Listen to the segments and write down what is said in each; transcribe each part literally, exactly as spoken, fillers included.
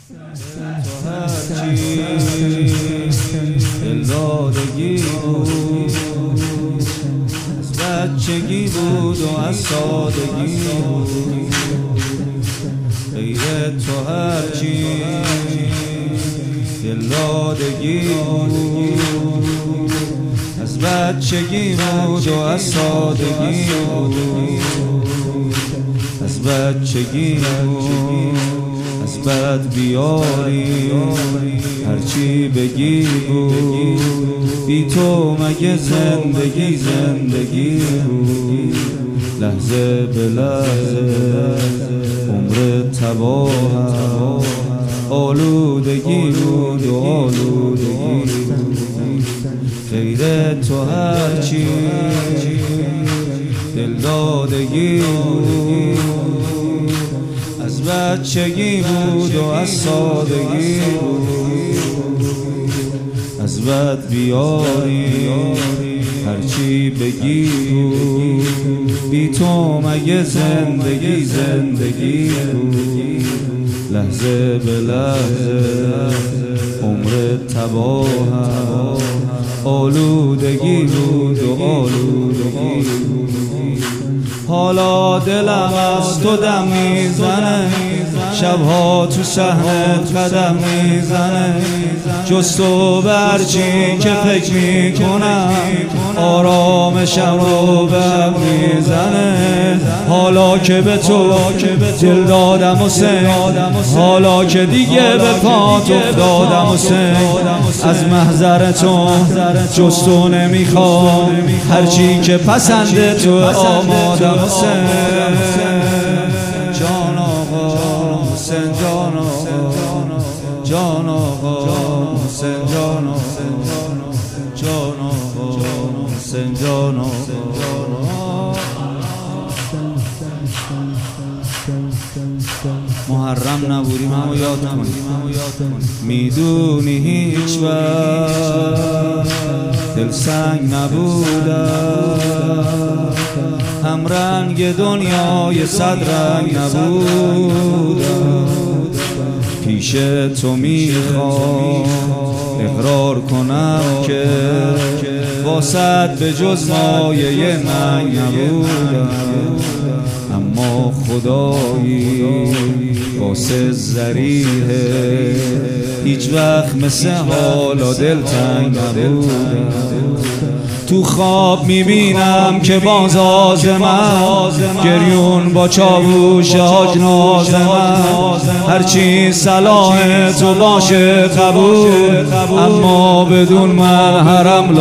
تو هرچی دلدادگی بود، از بچگی بود و از سادگی بود. غیر تو هرچی دلدادگی بود، از بچگی بود و از سادگی بود. از بچگی بود، از بد بیاری هرچی بگی بود. بی تو مگه زندگی زندگی بود. لحظه به لحظه عمر تباه، آلودگی بود و آلودگی بود. غیر تو هرچی دلدادگی بود، از بچگی بود و از سادگی بود. از بد بیاری هرچی بگی بود. بی تو مگه زندگی زندگی بود. لحظه به لحظه عمر تباه، آلودگی بود و آلودگی بود. حالا دلم از تو دم میزنه، شبها تو صحنت قدم میزنه. جز تو برچی که فکر میکنم، آرامشم رو بهم میزنه. حالا که به تو دل دادم و سن، حالا که دیگه به پات افتادم و سن. از محضر تو جز تو نمیخوام، هرچی که پسند تو آمادم و سن. جان آقا حسین، جان آقا، جان آقا حسین، جان آقا، جان آقا حسین، جان آقا. محرم نبودیم همو یاد کنیم، میدونی هیچ وقت دل سنگ نبودم. هم رنگ دنیای صد رنگ نبودم. پیش تو میخوام اقرار کنم که واسط به جز مایه من نبودم. اما خدایی واسه ذریعه هیچ وقت مثل حالا دلتنگ نبودم. تو خواب میبینم که باز آزمم، گریون با چاووش حاج نازمم. هرچی صلاح تو باشه قبول، اما بدون من حرم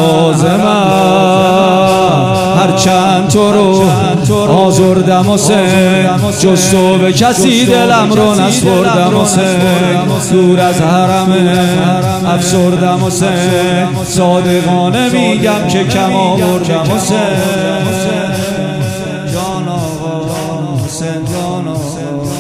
لازمم. هرچند تو رو آزردم و سن، جز تو به کسی دلم رو نسپردم و سن. دور از حرمه افسردم و سن، صادقانه میگم که کم آوردم و سن. جان آقا حسین، جان آقا،